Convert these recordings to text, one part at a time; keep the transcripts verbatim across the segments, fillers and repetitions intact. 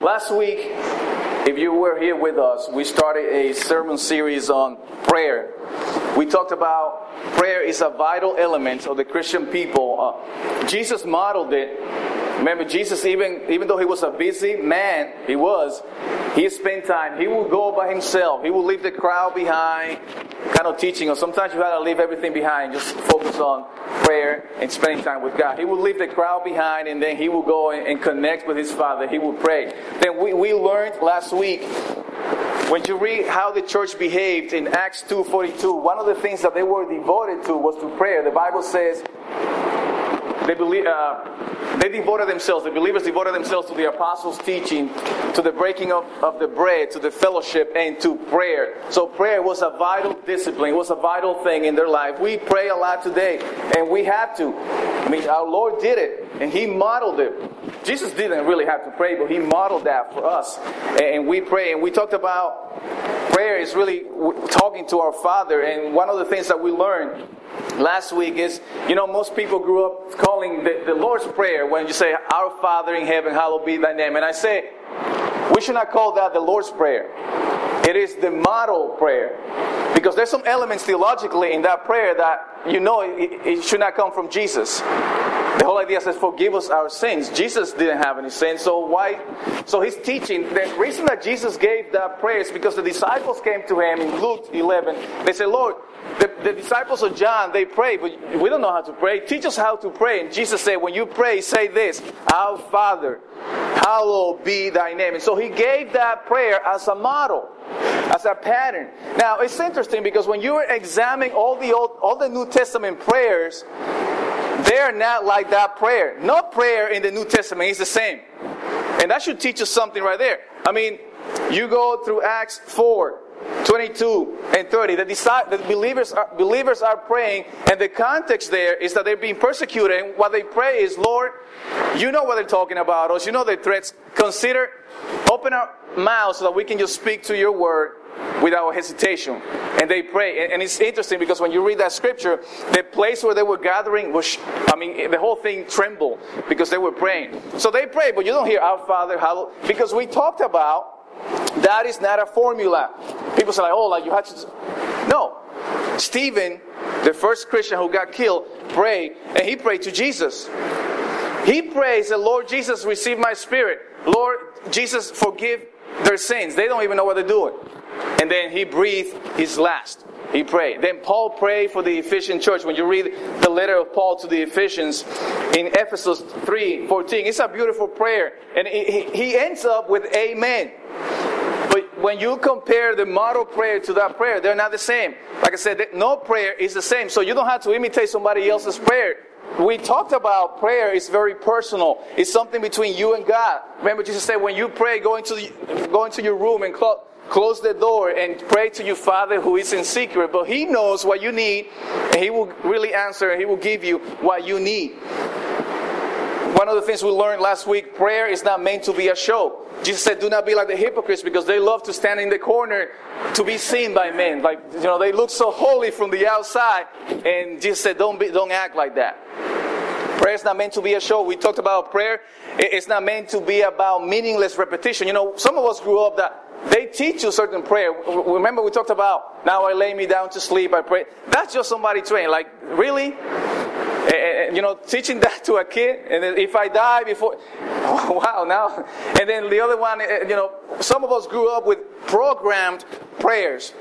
Last week, if you were here with us, we started a sermon series on prayer. We talked about prayer is a vital element of the Christian people. Uh, Jesus modeled it. Remember, Jesus, even, even though he was a busy man, he was, he spent time. He would go by himself. He would leave the crowd behind, kind of teaching. Or sometimes you have to leave everything behind, just focus on prayer and spending time with God. He would leave the crowd behind, and then he would go and, and connect with his Father. He would pray. Then we, we learned last week, when you read how the church behaved in Acts two forty-two, one of the things that they were devoted to was to prayer. The Bible says they believe, uh, they devoted themselves, the believers devoted themselves to the apostles' teaching, to the breaking of, of the bread, to the fellowship, and to prayer. So prayer was a vital discipline. It was a vital thing in their life. We pray a lot today, and we have to. I mean, our Lord did it, and He modeled it. Jesus didn't really have to pray, but He modeled that for us. And we pray, and we talked about prayer is really talking to our Father. And one of the things that we learned last week is, you know, most people grew up calling the, the Lord's Prayer when you say, "Our Father in heaven, hallowed be thy name." And I say, we should not call that the Lord's Prayer. It is the model prayer. Because there's some elements theologically in that prayer that, you know, it, it should not come from Jesus. The whole idea says, forgive us our sins. Jesus didn't have any sins, so why? So He's teaching. The reason that Jesus gave that prayer is because the disciples came to Him in Luke eleven. They said, "Lord, the, the disciples of John, they pray, but we don't know how to pray. Teach us how to pray." And Jesus said, when you pray, say this, "Our Father, hallowed be thy name." And so He gave that prayer as a model, as a pattern. Now, it's interesting because when you examine all the old, all the New Testament prayers, they're not like that prayer. No prayer in the New Testament is the same. And that should teach us something right there. I mean, you go through Acts four, twenty-two and thirty. The, disi- the believers, are, believers are praying, and the context there is that they're being persecuted. And what they pray is, "Lord, you know what they're talking about us. You know their threats. Consider, open our mouths so that we can just speak to your word without hesitation." And they pray. And it's interesting because when you read that scripture, the place where they were gathering was, I mean, the whole thing trembled because they were praying. So they pray, but you don't hear "Our Father, hallowed," because we talked about that is not a formula. People say, like, oh, like you had to. No. Stephen, the first Christian who got killed, prayed, and he prayed to Jesus. He prays, "The Lord Jesus, receive my spirit. Lord Jesus, forgive their sins." They don't even know what they're doing. And then he breathed his last. He prayed. Then Paul prayed for the Ephesian church. When you read the letter of Paul to the Ephesians in Ephesus three fourteen, it's a beautiful prayer. And he, he ends up with amen. But when you compare the model prayer to that prayer, they're not the same. Like I said, no prayer is the same. So you don't have to imitate somebody else's prayer. We talked about prayer is very personal. It's something between you and God. Remember, Jesus said, when you pray, go into, the, go into your room and close. Close the door and pray to your Father who is in secret. But He knows what you need, and He will really answer, and He will give you what you need. One of the things we learned last week, prayer is not meant to be a show. Jesus said, do not be like the hypocrites, because they love to stand in the corner to be seen by men. Like, you know, they look so holy from the outside. And Jesus said, don't be, don't act like that. Prayer is not meant to be a show. We talked about prayer. It's not meant to be about meaningless repetition. You know, some of us grew up that they teach you certain prayer. Remember we talked about, now I lay me down to sleep, I pray. That's just somebody trained. Like, really? And, you know, teaching that to a kid. And then if I die before, oh, wow, now. And then the other one, you know, some of us grew up with programmed prayers.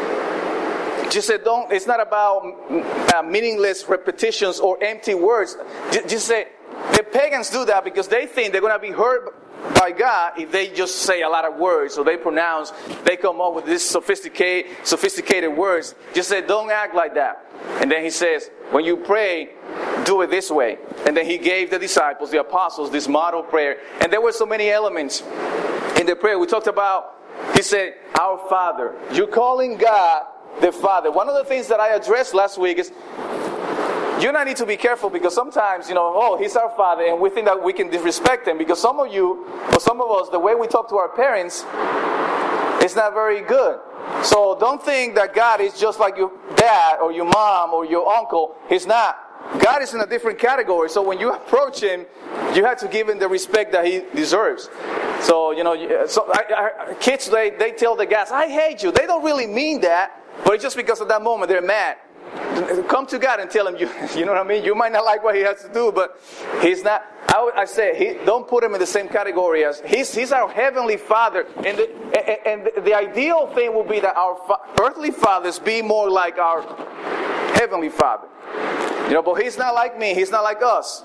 Just said, don't, it's not about uh, meaningless repetitions or empty words. Just, just say, the pagans do that because they think they're going to be heard by God if they just say a lot of words, or they pronounce, they come up with this sophisticated, sophisticated words. Just say, don't act like that. And then He says, when you pray, do it this way. And then He gave the disciples, the apostles, this model prayer. And there were so many elements in the prayer. We talked about, He said, "Our Father." You're calling God the Father. One of the things that I addressed last week is, you and I need to be careful, because sometimes, you know, oh, He's our Father, and we think that we can disrespect Him, because some of you, or some of us, the way we talk to our parents is not very good. So don't think that God is just like your dad or your mom or your uncle. He's not. God is in a different category. So when you approach Him, you have to give Him the respect that He deserves. So, you know, so I, I, kids, they, they tell the guys, I hate you. They don't really mean that, but it's just because of that moment they're mad. Come to God and tell him, you you know what I mean? You might not like what he has to do, but he's not, I, would, I say, he, don't put him in the same category as, he's, he's our heavenly Father. And the, and, and the ideal thing would be that our fa- earthly fathers be more like our heavenly Father. You know, but he's not like me, he's not like us.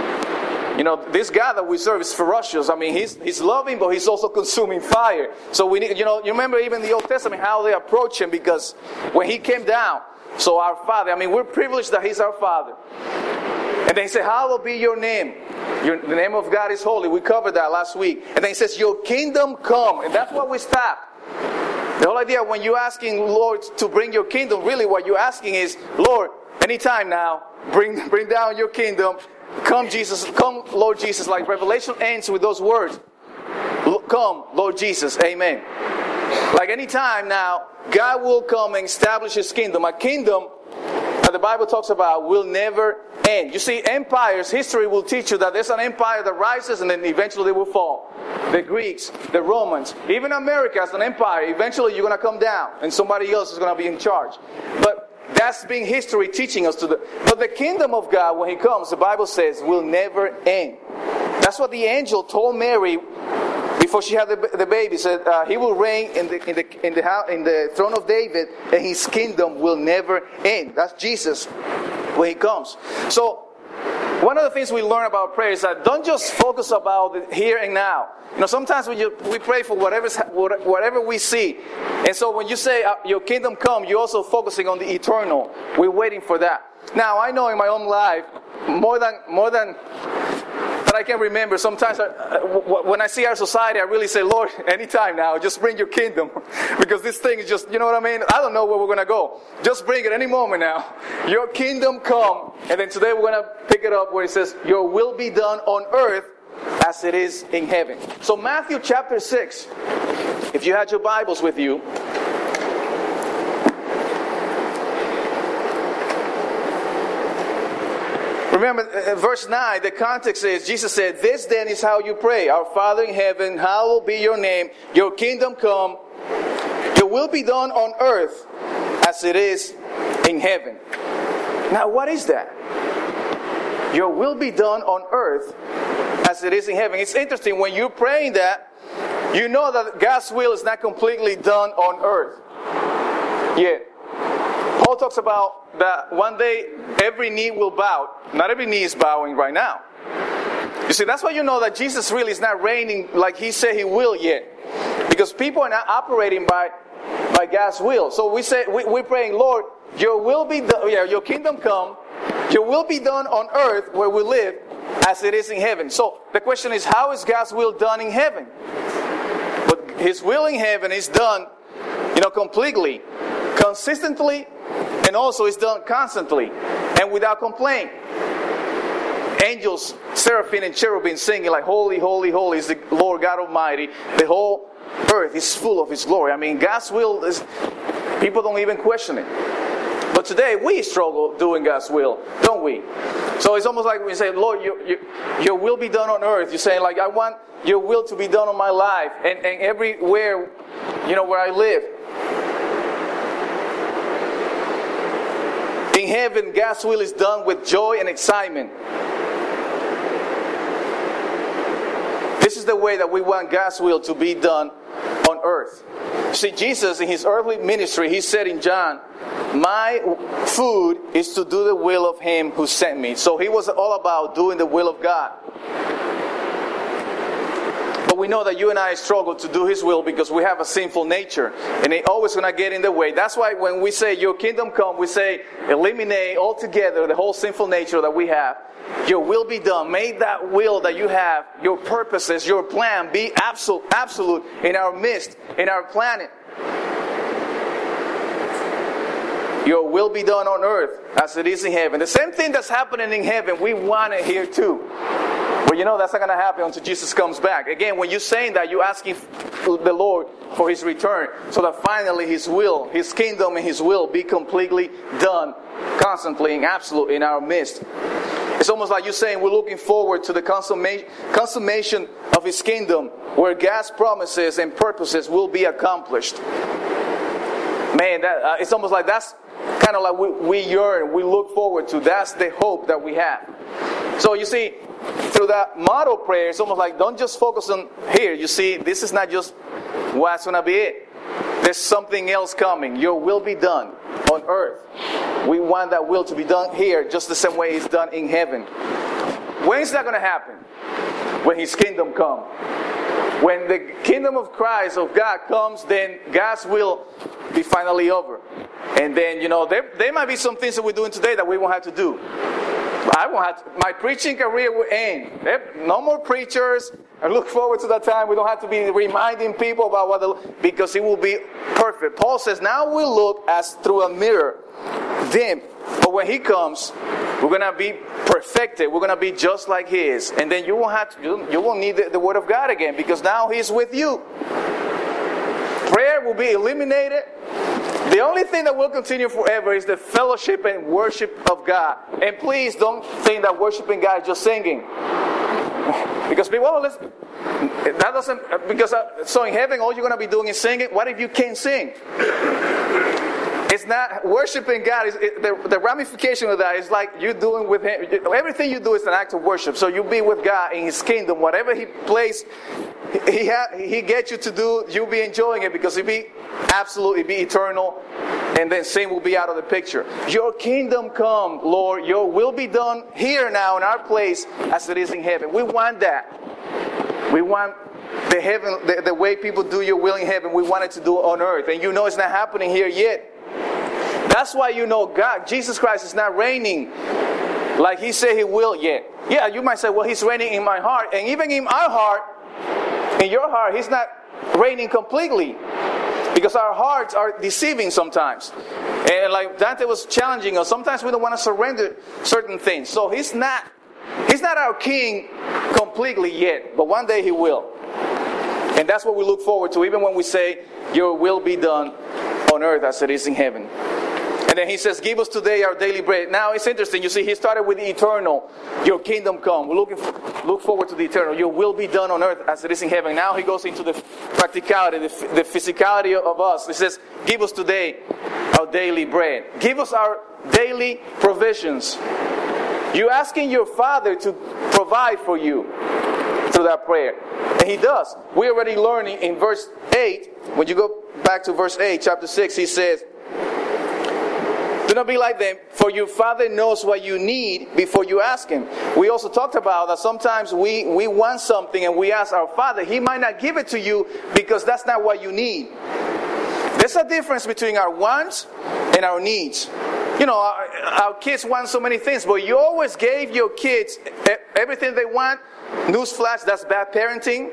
You know, this God that we serve is ferocious. I mean, he's he's loving, but he's also consuming fire. So we need, you know, you remember even the Old Testament, how they approach him, because when he came down, so our Father, I mean, we're privileged that he's our Father. And then he said, hallowed be your name. Your, the name of God is holy. We covered that last week. And then he says, your kingdom come. And that's what we stop. The whole idea when you're asking Lord to bring your kingdom, really what you're asking is, Lord, anytime now, bring bring down your kingdom. Come, Jesus, come, Lord Jesus. Like Revelation ends with those words. Come, Lord Jesus. Amen. Like any time now, God will come and establish his kingdom. A kingdom that the Bible talks about will never end. You see, empires, history will teach you that there's an empire that rises and then eventually they will fall. The Greeks, the Romans, even America as an empire, eventually you're going to come down and somebody else is going to be in charge. But that's being history teaching us to the... But the kingdom of God, when he comes, the Bible says, will never end. That's what the angel told Mary before she had the, the baby. Said uh, he will reign in the in the in the house, in the throne of David, and his kingdom will never end. That's Jesus when he comes. So one of the things we learn about prayer is that don't just focus about the here and now. You know, sometimes when you, we pray for whatever's, whatever we see. And so when you say, uh, your kingdom come, you're also focusing on the eternal. We're waiting for that. Now, I know in my own life, more than more than that I can remember, sometimes I, uh, w- when I see our society, I really say, Lord, anytime now, just bring your kingdom. Because this thing is just, you know what I mean? I don't know where we're going to go. Just bring it any moment now. Your kingdom come. And then today we're going to pick it up where it says, your will be done on earth as it is in heaven. So Matthew chapter six, if you had your Bibles with you, remember verse nine, the context is, Jesus said, this then is how you pray. Our Father in heaven, hallowed be your name. Your kingdom come. Your will be done on earth as it is in heaven. Now what is that? Your will be done on earth as it is in heaven. It's interesting, when you're praying that, you know that God's will is not completely done on earth yet. Paul talks about that one day every knee will bow. Not every knee is bowing right now. You see, that's why you know that Jesus really is not reigning like he said he will yet. Because people are not operating by, by God's will. So we say, we, we're praying, Lord, your will be done, yeah, your kingdom come, your will be done on earth where we live as it is in heaven. So the question is, how is God's will done in heaven? But his will in heaven is done, you know, completely, consistently, and also it's done constantly and without complaint. Angels, seraphim and cherubim singing like, holy, holy, holy is the Lord God Almighty. The whole earth is full of his glory. I mean, God's will is, people don't even question it. But today we struggle doing God's will, don't we? So it's almost like we say, Lord, your, your, your will be done on earth. You're saying, like, I want your will to be done on my life and, and everywhere, you know, where I live. In heaven, God's will is done with joy and excitement. This is the way that we want God's will to be done on earth. See, Jesus in his earthly ministry, he said in John, my food is to do the will of him who sent me. So he was all about doing the will of God. But we know that you and I struggle to do his will because we have a sinful nature. And it always going to get in the way. That's why when we say your kingdom come, we say eliminate altogether the whole sinful nature that we have. Your will be done. May that will that you have, your purposes, your plan be absolute, absolute in our midst, in our planet. Your will be done on earth as it is in heaven. The same thing that's happening in heaven, we want it here too. But you know that's not going to happen until Jesus comes back. Again, when you're saying that, you're asking the Lord for his return, so that finally his will, his kingdom and his will be completely done, constantly and absolute in our midst. It's almost like you're saying we're looking forward to the consummation, consummation of His kingdom, where God's promises and purposes will be accomplished. Man, that, uh, it's almost like that's kind of like we, we yearn, we look forward to. That's the hope that we have. So you see, through that model prayer, it's almost like don't just focus on here. You see, this is not just what's going to be it. There's something else coming. Your will be done on earth. We want that will to be done here just the same way it's done in heaven. When is that going to happen? When His kingdom comes. When the kingdom of Christ, of God comes, then God's will be finally over. And then, you know, there, there might be some things that we're doing today that we won't have to do. I won't have to, my preaching career will end. No more preachers. I look forward to that time. We don't have to be reminding people about what the, because it will be perfect. Paul says, now we look as through a mirror, dim. But when He comes, we're going to be perfected. We're going to be just like He is. And then you won't have to, you, you won't need the, the Word of God again, because now He's with you. Prayer will be eliminated. The only thing that will continue forever is the fellowship and worship of God. And please don't think that worshiping God is just singing. Because people, oh, let's, that doesn't, because, uh, so in heaven all you're going to be doing is singing. What if you can't sing? It's not, worshiping God, is it, the, the ramification of that is like you doing with Him. Everything you do is an act of worship. So you be with God in His kingdom. Whatever He plays, He ha, He gets you to do, you'll be enjoying it because it'll be absolutely be eternal. And then sin will be out of the picture. Your kingdom come, Lord. Your will be done here now in our place as it is in heaven. We want that. We want the heaven, the, the way people do your will in heaven. We want it to do it on earth. And you know it's not happening here yet. That's why you know God, Jesus Christ is not reigning like He said He will yet. Yeah, you might say, well, He's reigning in my heart. And even in our heart, in your heart, He's not reigning completely. Because our hearts are deceiving sometimes. And like Dante was challenging us, sometimes we don't want to surrender certain things. So He's not, He's not our King completely yet. But one day He will. And that's what we look forward to, even when we say, your will be done on earth as it is in heaven. And then He says, give us today our daily bread. Now it's interesting. You see, He started with the eternal. Your kingdom come. We're looking for, look forward to the eternal. Your will be done on earth as it is in heaven. Now He goes into the practicality, the, the physicality of us. He says, give us today our daily bread. Give us our daily provisions. You're asking your Father to provide for you through that prayer. And He does. We're already learning in verse eight. When you go back to verse eight, chapter six, He says, do not be like them, for your Father knows what you need before you ask Him. We also talked about that sometimes we, we want something and we ask our Father. He might not give it to you because that's not what you need. There's a difference between our wants and our needs. You know, our, our kids want so many things, but you always gave your kids everything they want. Newsflash, that's bad parenting.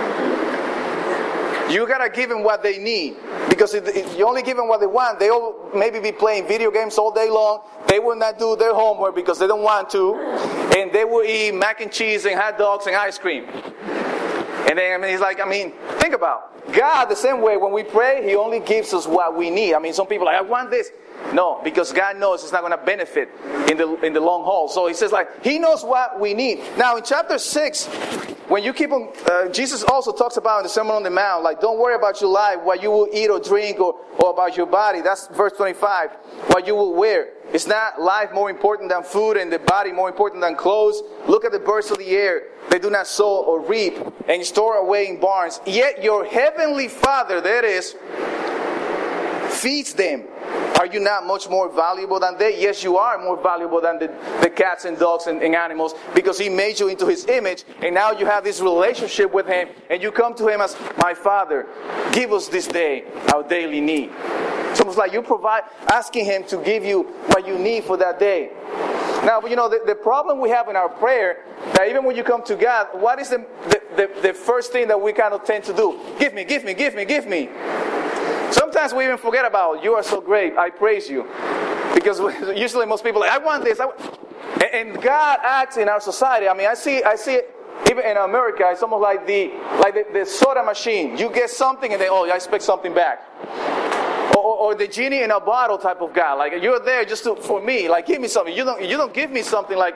You gotta give them what they need. Because if, if you only give them what they want, they'll maybe be playing video games all day long. They will not do their homework because they don't want to. And they will eat mac and cheese and hot dogs and ice cream. And then, I mean, He's like, I mean, think about it. God, the same way, when we pray, He only gives us what we need. I mean, some people are like, I want this. No, because God knows it's not going to benefit in the in the long haul. So He says, like, He knows what we need. Now, in chapter six, when you keep on, uh, Jesus also talks about in the Sermon on the Mount, like, don't worry about your life, what you will eat or drink, or, or about your body. That's verse twenty-five. What you will wear. It's not life more important than food and the body more important than clothes. Look at the birds of the air. They do not sow or reap and store away in barns. Yet your heavenly Father, that is, feeds them. Are you not much more valuable than they? Yes, you are more valuable than the, the cats and dogs and, and animals, because He made you into His image, and now you have this relationship with Him, and you come to Him as, my Father, give us this day our daily need. It's almost like you provide, asking Him to give you what you need for that day. Now, you know, the, the problem we have in our prayer, that even when you come to God, what is the, the, the, the first thing that we kind of tend to do? Give me, give me, give me, give me. Sometimes we even forget about, you are so great, I praise you. Because usually most people are like, I want this. I want... And God acts in our society. I mean, I see I see it even in America. It's almost like the like the, the soda machine. You get something and then, oh, I expect something back. Or, or, or the genie in a bottle type of guy. Like, you're there just to, for me. Like, give me something. You don't you don't give me something like,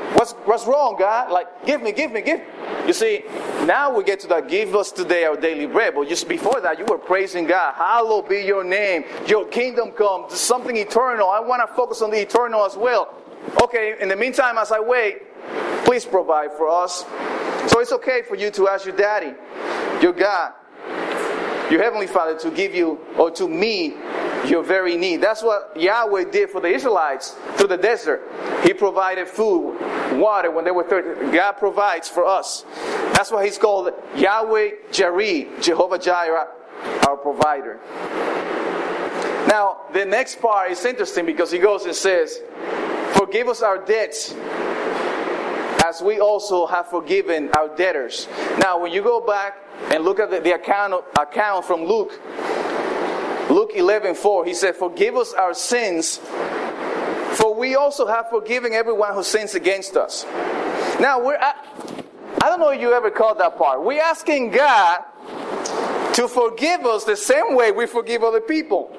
What's, what's wrong, God? Like, give me, give me, give me. You see, now we get to that, give us today our daily bread. But just before that, you were praising God. Hallowed be your name. Your kingdom come. There's something eternal. I want to focus on the eternal as well. Okay, in the meantime, as I wait, please provide for us. So it's okay for you to ask your daddy, your God, your heavenly Father, to give you, or to meet your very need. That's what Yahweh did for the Israelites through the desert. He provided food, water when they were thirsty. God provides for us. That's why He's called Yahweh Jireh, Jehovah Jireh, our provider. Now, the next part is interesting because He goes and says, forgive us our debts, as we also have forgiven our debtors. Now, when you go back and look at the, the account, account from Luke, Luke eleven four, he said, forgive us our sins, for we also have forgiven everyone who sins against us. Now, we're at, I don't know if you ever caught that part. We're asking God to forgive us the same way we forgive other people.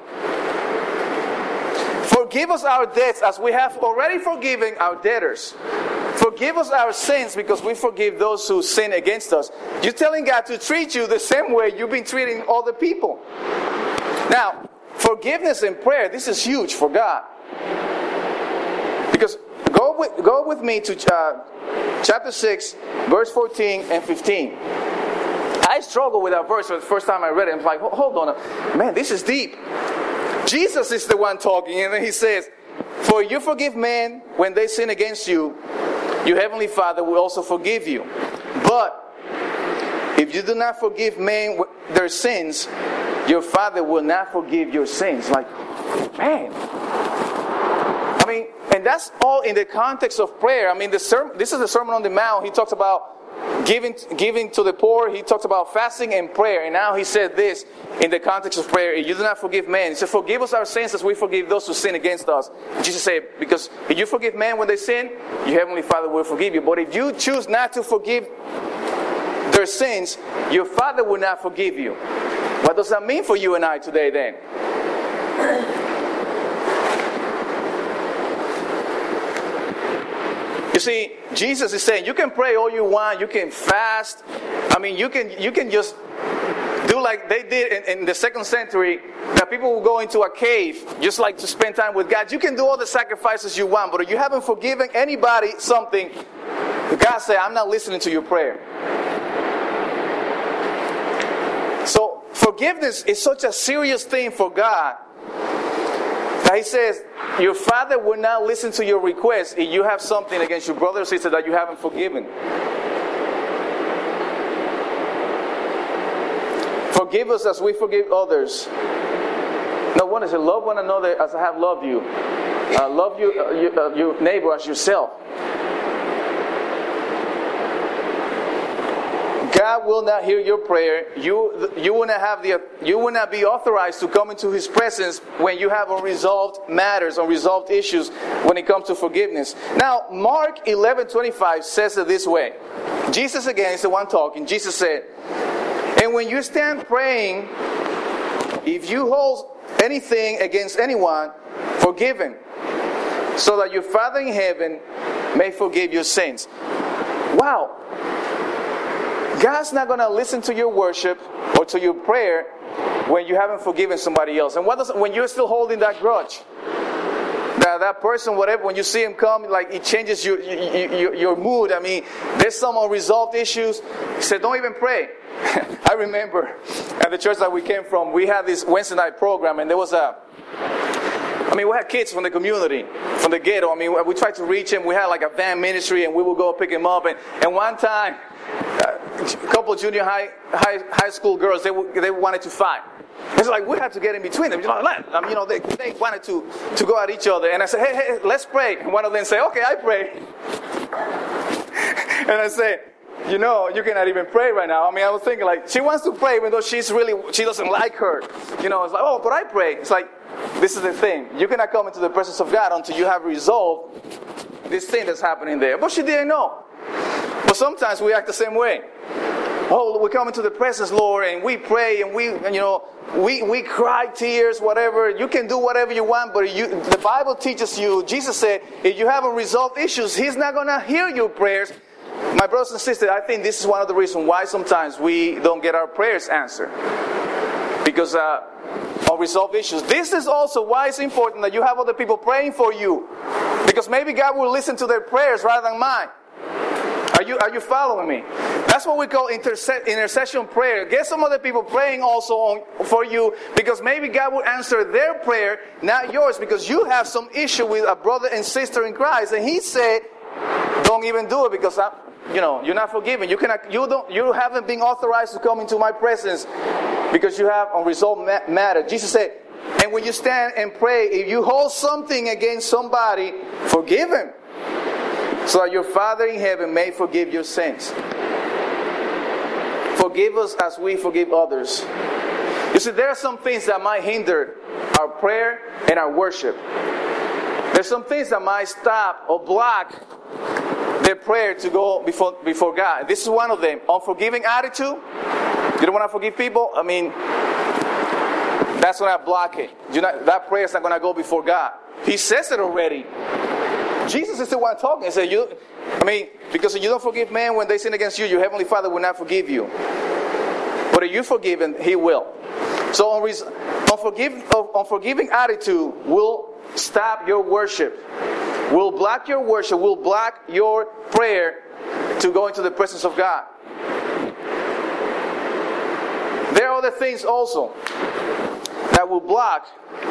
Forgive us our debts as we have already forgiven our debtors. Forgive us our sins because we forgive those who sin against us. You're telling God to treat you the same way you've been treating other people. Now, forgiveness and prayer, this is huge for God. Because go with, go with me to uh, chapter six, verse fourteen and fifteen. I struggled with that verse the first time I read it. I'm like, hold on, man, this is deep. Jesus is the one talking, and then He says, for you forgive men when they sin against you, your heavenly Father will also forgive you. But if you do not forgive men their sins, your Father will not forgive your sins. Like, man. I mean, and that's all in the context of prayer. I mean, the sermon, this is the Sermon on the Mount. He talks about giving, giving to the poor. He talks about fasting and prayer. And now He said this in the context of prayer. If you do not forgive men, He said, forgive us our sins as we forgive those who sin against us. And Jesus said, because if you forgive men when they sin, your heavenly Father will forgive you. But if you choose not to forgive their sins, your Father will not forgive you. What does that mean for you and I today then? You see, Jesus is saying, you can pray all you want, you can fast. I mean, you can you can just do like they did in, in the second century, that people will go into a cave just like to spend time with God. You can do all the sacrifices you want, but if you haven't forgiven anybody something, God said, I'm not listening to your prayer. So forgiveness is such a serious thing for God that He says, your Father will not listen to your request if you have something against your brother or sister that you haven't forgiven. Forgive us as we forgive others. No, one is to love one another as I have loved you. Uh, love you, uh, you, uh, your neighbor as yourself. God will not hear your prayer. You, you will not have the, you will not be authorized to come into His presence when you have unresolved matters, unresolved issues when it comes to forgiveness. Now, Mark eleven twenty-five says it this way. Jesus again is the one talking. Jesus said, and when you stand praying, if you hold anything against anyone, forgive him, so that your Father in heaven may forgive your sins. Wow. God's not going to listen to your worship or to your prayer when you haven't forgiven somebody else. And what does when you're still holding that grudge? That, that person, whatever, when you see him come, like it changes your, your, your mood. I mean, there's some unresolved issues. He said, don't even pray. I remember at the church that we came from, we had this Wednesday night program, and there was a, I mean, we had kids from the community, from the ghetto. I mean, we tried to reach them. We had like a van ministry, and we would go pick them up. And, and one time, uh, a couple of junior high, high high school girls, they they wanted to fight. It's like we had to get in between them. You know, um, you know they, they wanted to, to go at each other. And I said, hey, hey, let's pray. And one of them said, okay, I pray. And I said, you know, you cannot even pray right now. I mean, I was thinking like, she wants to pray even though she's really, she doesn't like her. You know, it's like, oh, but I pray. It's like, this is the thing. You cannot come into the presence of God until you have resolved this thing that's happening there. But she didn't know. But sometimes we act the same way. oh, we come into the presence, Lord, and we pray, and we, and, you know, we we cry tears, whatever. You can do whatever you want, but you, the Bible teaches you. Jesus said, if you haven't resolved issues, He's not going to hear your prayers. My brothers and sisters, I think this is one of the reasons why sometimes we don't get our prayers answered. Because uh, unresolved issues. This is also why it's important that you have other people praying for you. Because maybe God will listen to their prayers rather than mine. Are you, are you following me? That's what we call interse- intercession prayer. Get some other people praying also on, for you, because maybe God will answer their prayer, not yours, because you have some issue with a brother and sister in Christ. And He said, don't even do it because I, you know, you're not forgiven. You cannot, you don't, you haven't been authorized to come into my presence because you have unresolved ma- matter. Jesus said, and when you stand and pray, if you hold something against somebody, forgive him, so that your Father in heaven may forgive your sins. Forgive us as we forgive others. You see, there are some things that might hinder our prayer and our worship. There's some things that might stop or block their prayer to go before before God. This is one of them. Unforgiving attitude. You don't want to forgive people? I mean, that's going to block it. You're not, that prayer is not going to go before God. He says it already. Jesus is the one talking. He said, "You." I mean, because if you don't forgive man when they sin against you, your heavenly Father will not forgive you. But if you forgive him, He will. So unforgiving, unforgiving attitude will stop your worship. Will block your worship. Will block your prayer to go into the presence of God. There are other things also that will block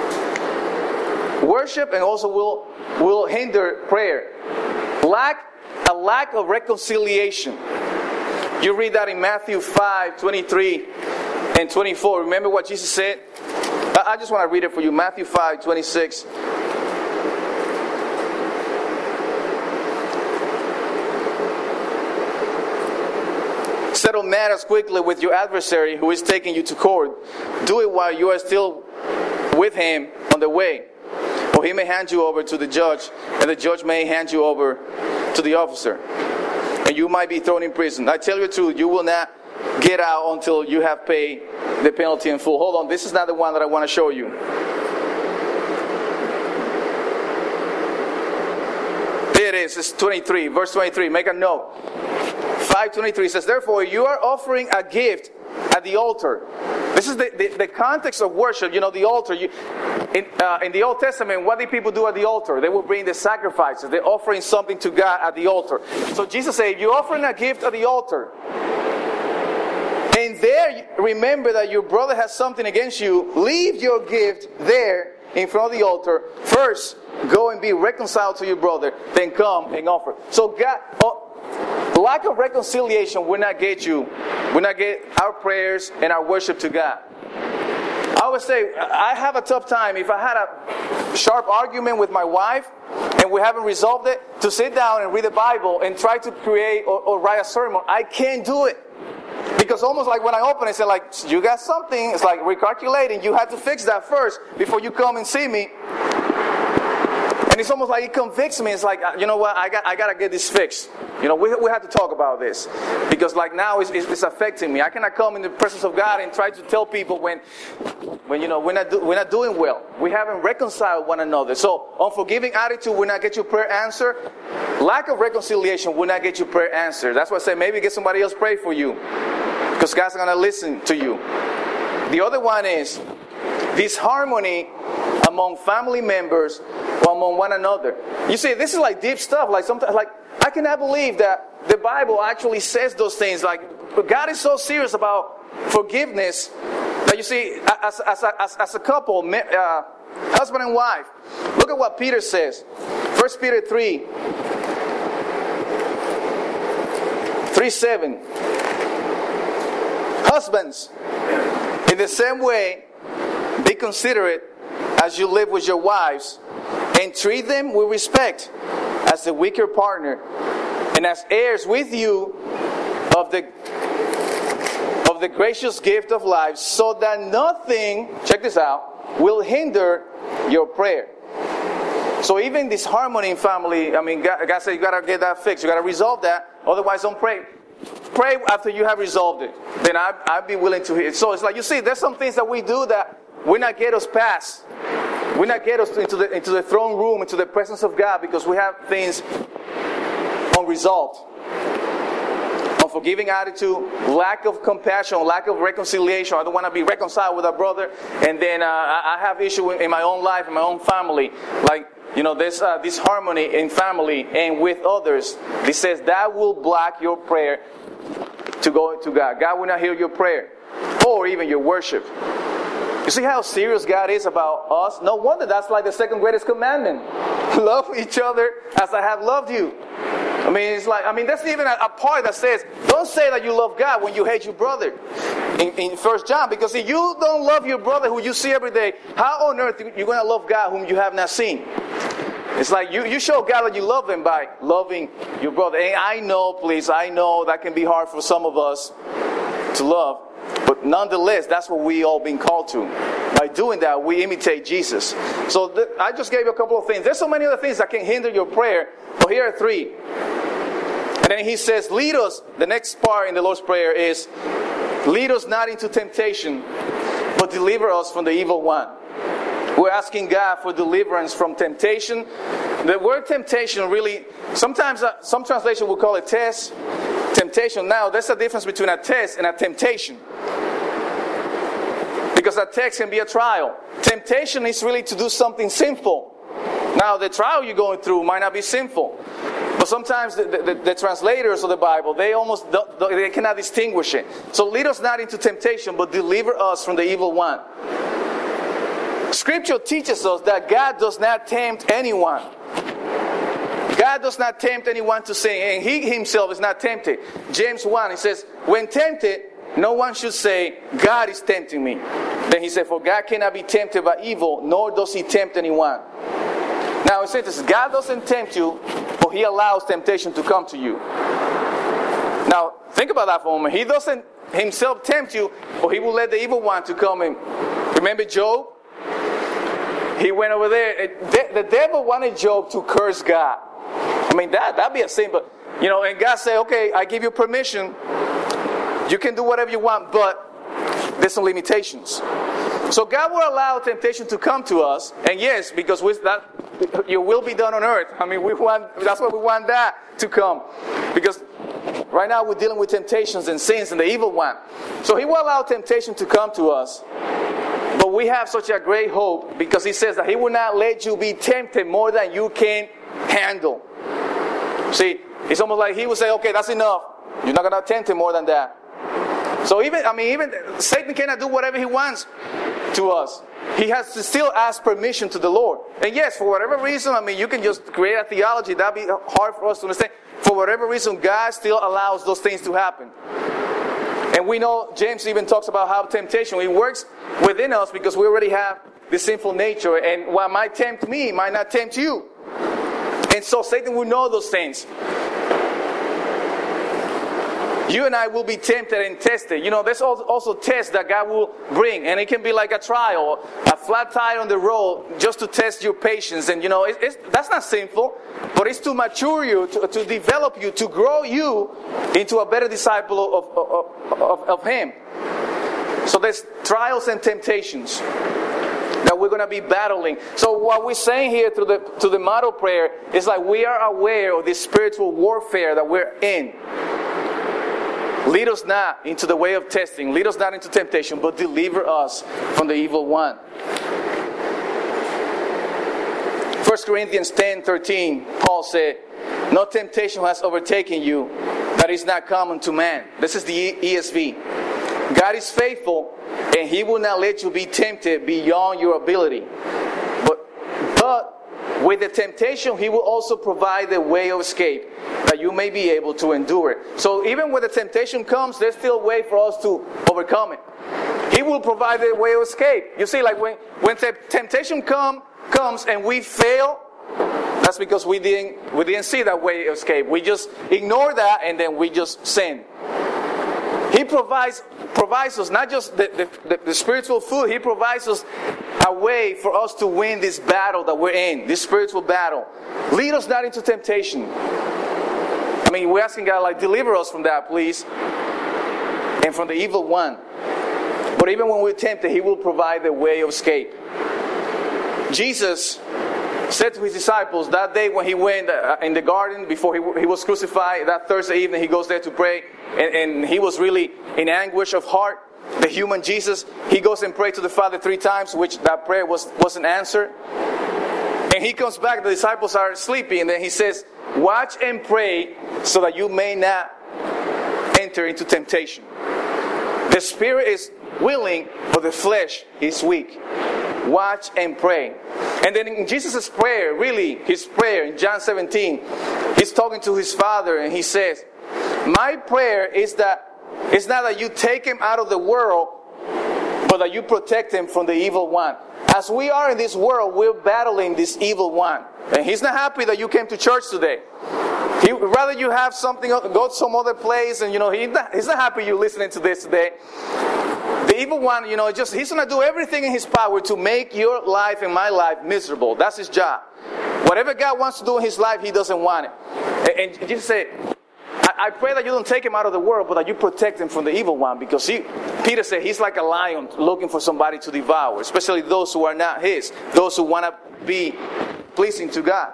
worship and also will will hinder prayer. Lack a lack of reconciliation. You read that in Matthew five twenty-three and twenty-four. Remember what Jesus said? I just want to read it for you. Matthew five twenty-six. Settle matters quickly with your adversary who is taking you to court. Do it while you are still with him on the way. Or he may hand you over to the judge, and the judge may hand you over to the officer. And you might be thrown in prison. I tell you the truth, you will not get out until you have paid the penalty in full. Hold on, this is not the one that I want to show you. There it is, it's twenty-three, verse twenty-three. Make a note. five twenty-three says, therefore, you are offering a gift at the altar. This is the, the, the context of worship. You know, the altar. You, in, uh, in the Old Testament, what did people do at the altar? They would bring the sacrifices. They're offering something to God at the altar. So Jesus said, you're offering a gift at the altar. And there, remember that your brother has something against you. Leave your gift there in front of the altar. First, go and be reconciled to your brother. Then come and offer. So God... Oh, lack of reconciliation will not get you, will not get our prayers and our worship to God. I always say, I have a tough time if I had a sharp argument with my wife and we haven't resolved it, to sit down and read the Bible and try to create or, or write a sermon. I can't do it. Because almost like when I open it, it's like, you got something, it's like recalculating. You have to fix that first before you come and see me. And it's almost like it convicts me. It's like, you know what, I got I got to get this fixed. You know, we we have to talk about this. Because like now it's, it's, it's affecting me. I cannot come in the presence of God and try to tell people when, when you know, we're not, do, we're not doing well. We haven't reconciled one another. So, unforgiving attitude will not get your prayer answered. Lack of reconciliation will not get your prayer answered. That's why I say maybe get somebody else pray for you. Because God's going to listen to you. The other one is disharmony among family members or among one another. You see, this is like deep stuff. Like sometimes, like I cannot believe that the Bible actually says those things. Like God is so serious about forgiveness that you see, as as as, as a couple, uh, husband and wife. Look at what Peter says. First Peter three, three seven. Husbands, in the same way, be considerate as you live with your wives, and treat them with respect as the weaker partner, and as heirs with you of the of the gracious gift of life, so that nothing, check this out, will hinder your prayer. So even this harmony in family, I mean, God, God said you got to get that fixed. You got to resolve that. Otherwise, don't pray. pray after you have resolved it. Then I, I'd be willing to hear. So it's like, you see, there's some things that we do that will not get us past. Will not get us into the into the throne room, into the presence of God, because we have things unresolved. Unforgiving attitude, lack of compassion, lack of reconciliation. I don't want to be reconciled with a brother, and then uh, I have issue in my own life, in my own family. Like, you know, there's uh, this harmony in family and with others. It says that will block your prayer to go to God. God will not hear your prayer or even your worship. You see how serious God is about us? No wonder that's like the second greatest commandment. Love each other as I have loved you. I mean, it's like, I mean, that's even a, a part that says, don't say that you love God when you hate your brother in, in First John. Because if you don't love your brother who you see every day, how on earth are you going to love God whom you have not seen? It's like you, you show God that you love him by loving your brother. And I know, please, I know that can be hard for some of us to love. But nonetheless, that's what we all been called to. By doing that, we imitate Jesus. So th- I just gave you a couple of things. There's so many other things that can hinder your prayer. But here are three. And then he says, lead us. The next part in the Lord's Prayer is, lead us not into temptation, but deliver us from the evil one. We're asking God for deliverance from temptation. The word temptation really, sometimes uh, some translation will call it test. Temptation. Now, there's a difference between a test and a temptation. Because a test can be a trial. Temptation is really to do something sinful. Now, the trial you're going through might not be sinful. But sometimes the, the, the translators of the Bible, they almost they cannot distinguish it. So lead us not into temptation, but deliver us from the evil one. Scripture teaches us that God does not tempt anyone. God does not tempt anyone to sin, and He Himself is not tempted. James one, He says, when tempted, no one should say, God is tempting me. Then he said, for God cannot be tempted by evil, nor does He tempt anyone. Now it says, God doesn't tempt you, but He allows temptation to come to you. Now, think about that for a moment. He doesn't Himself tempt you, but He will let the evil one to come in. Remember Job? He went over there. The devil wanted Job to curse God. I mean, that, that'd be a sin, but, you know, and God said, okay, I give you permission. You can do whatever you want, but there's some limitations. So God will allow temptation to come to us, and yes, because with that, your will be done on earth. I mean, we want, that's why we want that to come. Because right now we're dealing with temptations and sins and the evil one. So He will allow temptation to come to us. But we have such a great hope, because He says that He will not let you be tempted more than you can handle. See, it's almost like He will say, okay, that's enough. You're not going to tempt Him more than that. So even, I mean, even Satan cannot do whatever he wants to us. He has to still ask permission to the Lord. And yes, for whatever reason, I mean, you can just create a theology. That'd be hard for us to understand. For whatever reason, God still allows those things to happen. And we know, James even talks about how temptation, it works within us because we already have this sinful nature. And what might tempt me might not tempt you. And so Satan will know those things. You and I will be tempted and tested. You know, there's also tests that God will bring. And it can be like a trial, a flat tire on the road, just to test your patience. And, you know, it, it's, that's not sinful. But it's to mature you, to, to develop you, to grow you into a better disciple of, of, of, of Him. So there's trials and temptations that we're going to be battling. So what we're saying here through the, to the model prayer is like we are aware of this spiritual warfare that we're in. Lead us not into the way of testing. Lead us not into temptation, but deliver us from the evil one. First Corinthians ten thirteen, Paul said, no temptation has overtaken you that is not common to man. This is the E S V. God is faithful, and He will not let you be tempted beyond your ability. But, but with the temptation, He will also provide the way of escape, that you may be able to endure it. So even when the temptation comes, there's still a way for us to overcome it. He will provide the way of escape. You see, like when, when te- temptation come, comes and we fail, that's because we didn't, we didn't see that way of escape. We just ignore that and then we just sin. He provides provides us not just the, the, the spiritual food, He provides us a way for us to win this battle that we're in, this spiritual battle. Lead us not into temptation. I mean, we're asking God, like, deliver us from that, please, and from the evil one. But even when we're tempted, He will provide the way of escape. Jesus said to His disciples that day when He went in the garden before He, he was crucified, that Thursday evening He goes there to pray, and, and He was really in anguish of heart. The human Jesus, He goes and prays to the Father three times, which that prayer was, wasn't answered. And He comes back, the disciples are sleeping, and then He says, watch and pray so that you may not enter into temptation. The spirit is willing, but the flesh is weak. Watch and pray. And then in Jesus' prayer, really, His prayer in John seventeen, He's talking to His Father, and He says, my prayer is that it's not that you take him out of the world, but that you protect him from the evil one. As we are in this world, we're battling this evil one. And He's not happy that you came to church today. He would rather you have something, go to some other place, and you know, he not, He's not happy you're listening to this today. The evil one, you know, just He's going to do everything in His power to make your life and my life miserable. That's His job. Whatever God wants to do in His life, He doesn't want it. And, and Jesus said, I, I pray that you don't take him out of the world, but that you protect him from the evil one. Because he, Peter said he's like a lion looking for somebody to devour, especially those who are not His, those who want to be pleasing to God.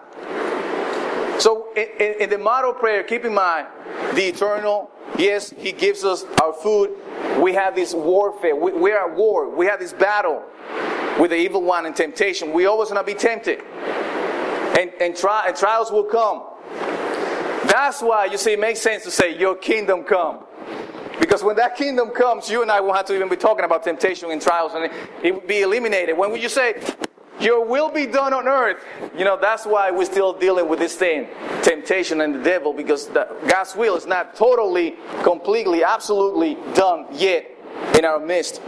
So in, in, in the model prayer, keep in mind the eternal. Yes, He gives us our food. We have this warfare. We, we are at war. We have this battle with the evil one and temptation. We always want to be tempted. And, and, tri- and trials will come. That's why, you see, it makes sense to say, your kingdom come. Because when that kingdom comes, you and I won't have to even be talking about temptation and trials, and it will be eliminated. When you say, your will be done on earth, you know, that's why we're still dealing with this thing, temptation and the devil, because the, God's will is not totally, completely, absolutely done yet in our midst.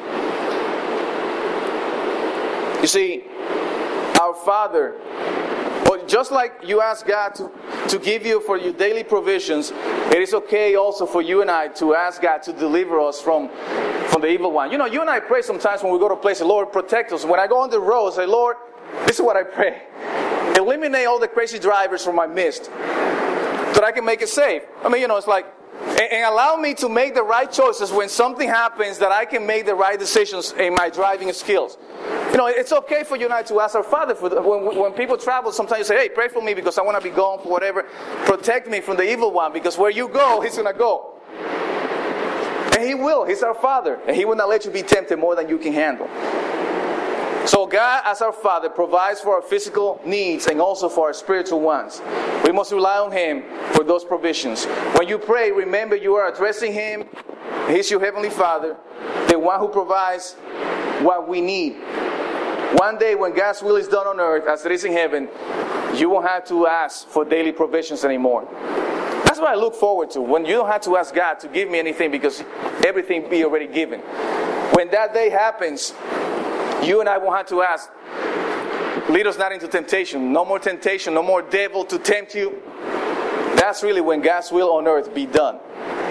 You see, our Father, well, just like you ask God to, to give you for your daily provisions, it is okay also for you and I to ask God to deliver us from, from the evil one. You know, you and I pray sometimes when we go to places, Lord, protect us. When I go on the road, I say, Lord, this is what I pray. Eliminate all the crazy drivers from my midst, so that I can make it safe. I mean, you know, it's like, and, and allow me to make the right choices when something happens, that I can make the right decisions in my driving skills. You know, it's okay for you and I to ask our Father for the, when, when people travel, sometimes you say, hey, pray for me because I want to be gone for whatever. Protect me from the evil one, because where you go, He's going to go. And He will. He's our Father. And He will not let you be tempted more than you can handle. So God, as our Father, provides for our physical needs and also for our spiritual ones. We must rely on Him for those provisions. When you pray, remember you are addressing Him. He's your Heavenly Father, the one who provides what we need. One day when God's will is done on earth as it is in heaven, you won't have to ask for daily provisions anymore. That's what I look forward to, when you don't have to ask God to give me anything, because everything be already given. When that day happens, you and I won't have to ask, lead us not into temptation. No more temptation, no more devil to tempt you. That's really when God's will on earth be done.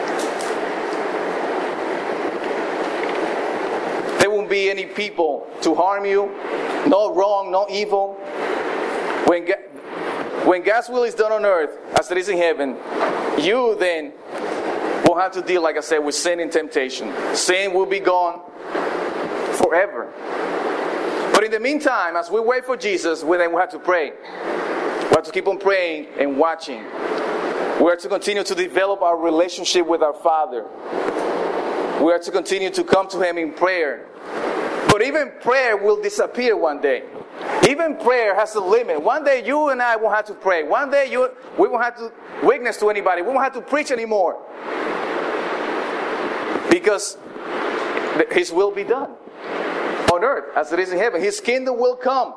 There won't be any people to harm you. No wrong, no evil. When, God, when God's will is done on earth, as it is in heaven, you then will have to deal, like I said, with sin and temptation. Sin will be gone forever. But in the meantime, as we wait for Jesus, we then will have to pray. We have to keep on praying and watching. We are to continue to develop our relationship with our Father. We are to continue to come to Him in prayer. But even prayer will disappear one day. Even prayer has a limit. One day you and I won't have to pray. One day you, we won't have to witness to anybody. We won't have to preach anymore. Because His will be done on earth as it is in heaven. His kingdom will come.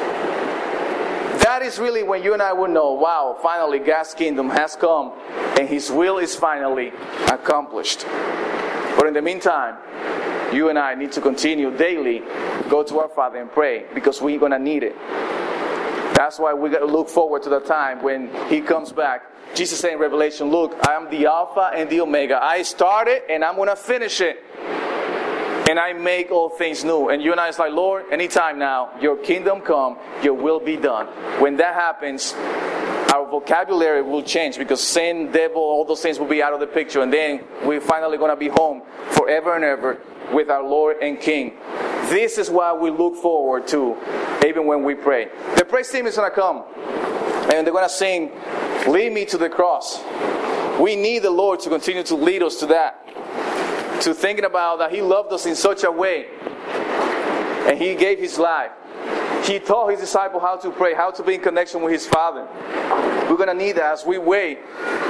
That is really when you and I will know, wow, finally God's kingdom has come and His will is finally accomplished. But in the meantime, you and I need to continue daily, go to our Father and pray, because we're going to need it. That's why we got to look forward to the time when He comes back. Jesus said in Revelation, look, I am the Alpha and the Omega. I started and I'm going to finish it. And I make all things new. And you and I is like, Lord, anytime now, your kingdom come, your will be done. When that happens, our vocabulary will change because sin, devil, all those things will be out of the picture. And then we're finally going to be home forever and ever with our Lord and King. This is what we look forward to even when we pray. The praise team is going to come and they're going to sing, "Lead Me to the Cross." We need the Lord to continue to lead us to that. To thinking about that He loved us in such a way and He gave His life. He taught His disciples how to pray, how to be in connection with His Father. We're going to need that as we wait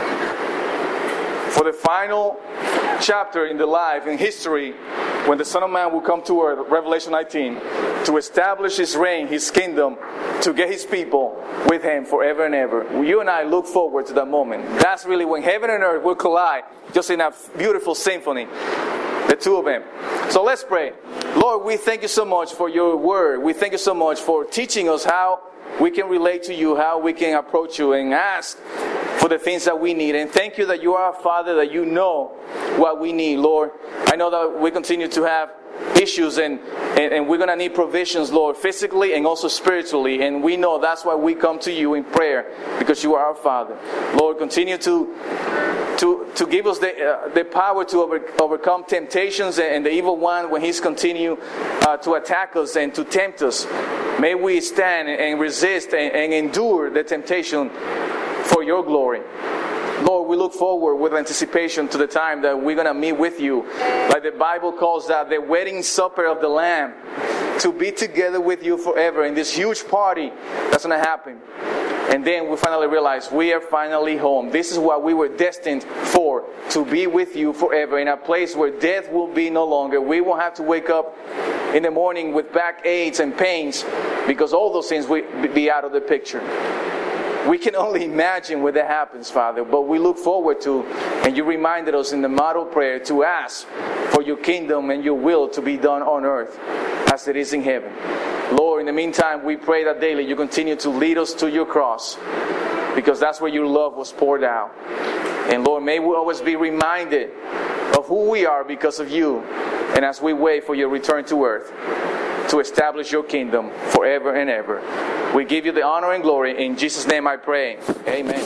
for the final chapter in the life, in history, when the Son of Man will come to earth, Revelation nineteen, to establish His reign, His kingdom, to get His people with Him forever and ever. You and I look forward to that moment. That's really when heaven and earth will collide, just in a beautiful symphony, the two of them. So let's pray. Lord, we thank You so much for Your word. We thank You so much for teaching us how we can relate to You, how we can approach You and ask for the things that we need. And thank You that You are our Father, that You know what we need, Lord. I know that we continue to have issues and, and, and we're going to need provisions, Lord, physically and also spiritually. And we know that's why we come to You in prayer, because You are our Father. Lord, continue to to, to give us the, uh, the power to over, overcome temptations and, and the evil one when he's continue uh, to attack us and to tempt us. May we stand and resist and, and endure the temptation for Your glory. Lord, we look forward with anticipation to the time that we're going to meet with You. Like the Bible calls that the wedding supper of the Lamb. To be together with You forever in this huge party that's going to happen. And then we finally realize we are finally home. This is what we were destined for. To be with You forever in a place where death will be no longer. We won't have to wake up in the morning with back aches and pains, because all those things will be out of the picture. We can only imagine when that happens, Father, but we look forward to, and You reminded us in the model prayer to ask for Your kingdom and Your will to be done on earth as it is in heaven. Lord, in the meantime, we pray that daily You continue to lead us to Your cross, because that's where Your love was poured out. And Lord, may we always be reminded of who we are because of You, and as we wait for Your return to earth, to establish Your kingdom forever and ever. We give You the honor and glory. In Jesus' name I pray. Amen.